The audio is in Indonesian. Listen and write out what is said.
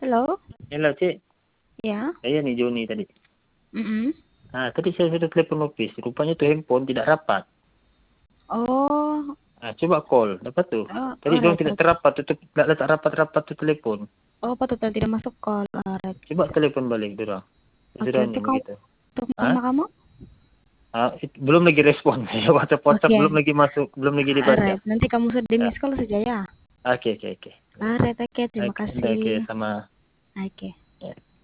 Halo? Halo, Cik. Ya? Saya nih Joni tadi. Mm-mm. Tadi saya sudah telepon office. Rupanya tuh handphone tidak rapat. Oh, Coba call. Dapat tuh. Tadi dong alright. tidak terapat. Tutup. Tidak letak rapat-rapat tuh telepon. Oh, patutnya tidak masuk call. Alright. Coba telepon balik, Dora. Oke, Sudah nih untuk kamu, begitu. untuk Hah? nama kamu? Belum lagi respon. Saya WhatsApp Oke. belum lagi masuk. Belum lagi dibaca. Alright, nanti kamu sudah Ya. miss call saja ya. Oke, oke, oke. Alright, oke, terima Oke, kasih. sama. Oke. Ya.